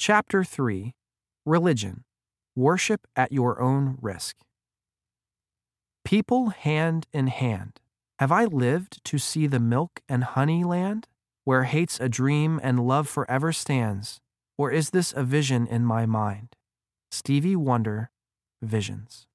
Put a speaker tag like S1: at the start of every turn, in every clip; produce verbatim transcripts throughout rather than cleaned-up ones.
S1: Chapter three. Religion. Worship at your own risk. People hand in hand. Have I lived to see the milk and honey land, where hate's a dream and love forever stands? Or is this a vision in my mind? Stevie Wonder, Visions.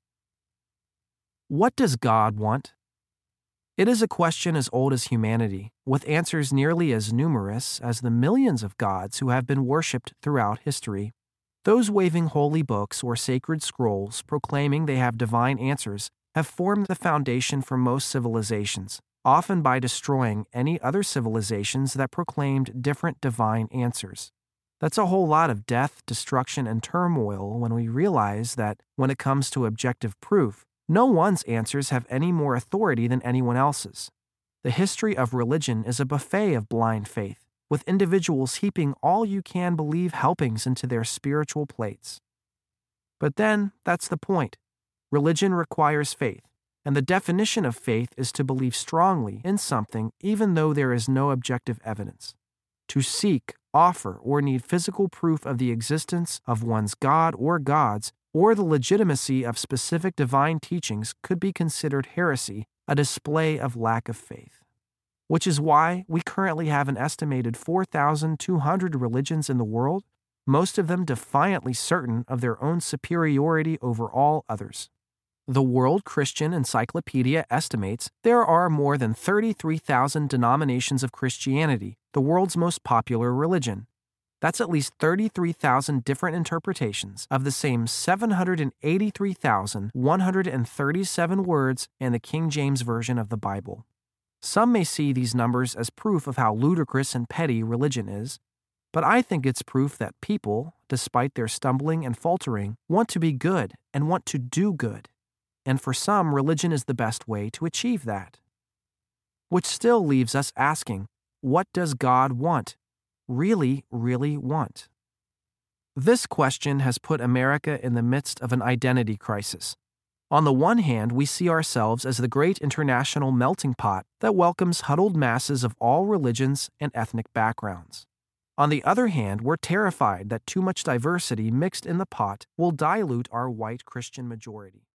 S1: What does God want? It is a question as old as humanity, with answers nearly as numerous as the millions of gods who have been worshipped throughout history. Those waving holy books or sacred scrolls proclaiming they have divine answers have formed the foundation for most civilizations, often by destroying any other civilizations that proclaimed different divine answers. That's a whole lot of death, destruction, and turmoil when we realize that when it comes to objective proof, no one's answers have any more authority than anyone else's. The history of religion is a buffet of blind faith, with individuals heaping all you can believe helpings into their spiritual plates. But then, that's the point. Religion requires faith, and the definition of faith is to believe strongly in something even though there is no objective evidence. To seek, offer, or need physical proof of the existence of one's God or gods, or the legitimacy of specific divine teachings could be considered heresy, a display of lack of faith. Which is why we currently have an estimated four thousand two hundred religions in the world, most of them defiantly certain of their own superiority over all others. The World Christian Encyclopedia estimates there are more than thirty-three thousand denominations of Christianity, the world's most popular religion. That's at least thirty-three thousand different interpretations of the same seven hundred eighty-three thousand one hundred thirty-seven words in the King James Version of the Bible. Some may see these numbers as proof of how ludicrous and petty religion is, but I think it's proof that people, despite their stumbling and faltering, want to be good and want to do good. And for some, religion is the best way to achieve that. Which still leaves us asking, what does God want? Really, really want? This question has put America in the midst of an identity crisis. On the one hand, we see ourselves as the great international melting pot that welcomes huddled masses of all religions and ethnic backgrounds. On the other hand, we're terrified that too much diversity mixed in the pot will dilute our white Christian majority.